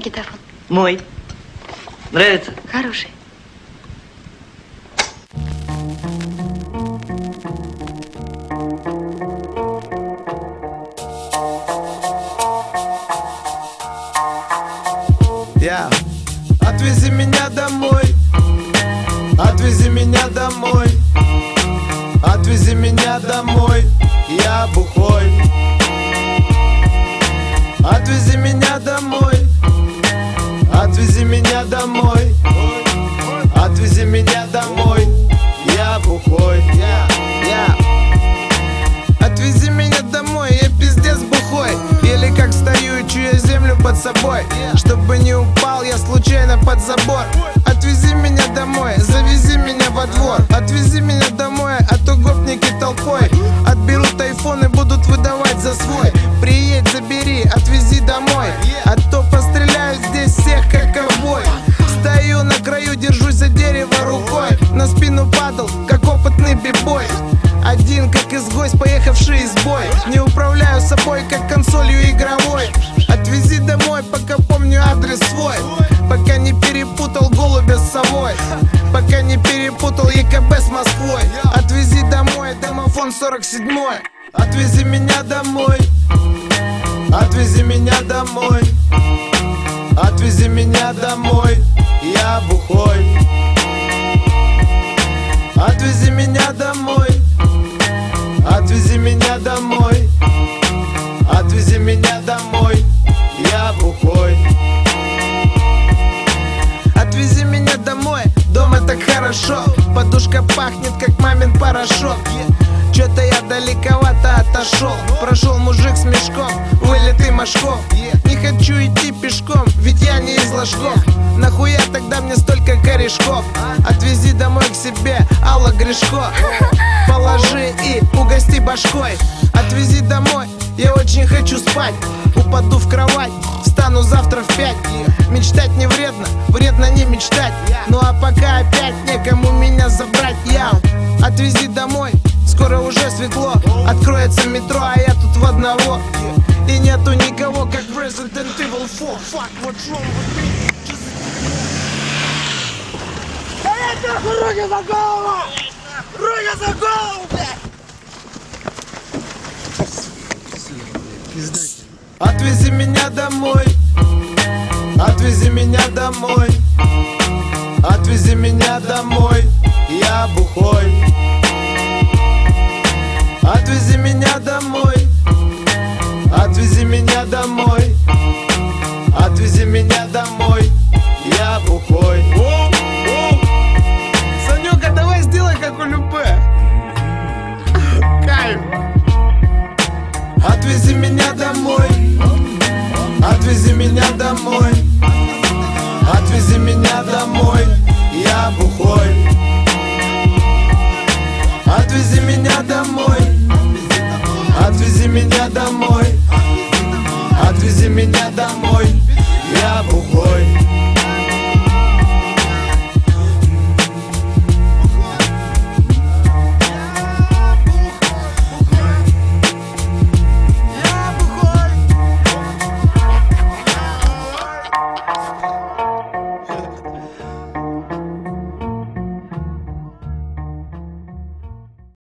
магнитофон? Мой. Нравится? Хороший. Отвези меня домой, отвези меня домой, отвези меня домой, я бухой. Отвези меня домой, отвези меня домой, отвези меня домой, я бухой. Отвези меня домой, я пиздец бухой. Еле как стою и чую землю под собой. Чтобы не упал я случайно под забор. Отвези меня домой, завези меня во двор. Отвези меня домой, а то гопники толпой отберут айфон и будут выдавать за свой. Приедь, забери, отвези домой, а то постреляют здесь всех как ковбой. Стою на краю, держусь за дерево рукой. На спину падал, как опытный бибой. Один как изгой, поехавший из боя. Не управляю собой, как консолью игровой. Отвези домой, пока помню адрес свой. Пока не перепутал голубя с совой. Пока не перепутал ЕКБ с Москвой. Отвези домой, домофон 47-й. Отвези меня домой, отвези меня домой, отвези меня домой, я бухой. Отвези меня домой, отвези меня домой, отвези меня домой, я бухой. Отвези меня домой, дома так хорошо. Подушка пахнет, как мамин порошок. Чё-то я далековато отошел. Прошел мужик с мешком, вылитый Машков. Не хочу идти пешком, ведь я не из ложков. Нахуя тогда мне столько корешков? Отвези домой к себе, Алла Гришко. Положи и угости башкой. Отвези домой, я очень хочу спать. Упаду в кровать, встану завтра в 5. Мечтать не вредно, вредно не мечтать. Ну а пока опять некому меня забрать. Я отвези домой, скоро уже светло. Откроется метро, а я тут в одного. И нету никого, как в Resident Evil 4. Fuck, what's wrong with me? Руки за голову! Руки за голову, блядь! Отвези меня домой, отвези меня домой, отвези меня домой, я бухой. Отвези меня домой, отвези меня домой, отвези меня домой, я бухой. Санюка, давай сделай как у Любе. Кайф. Отвези меня домой, отвези меня домой, отвези меня домой, я бухой. Отвези меня домой, отвези меня домой, отвези меня домой, я бухой.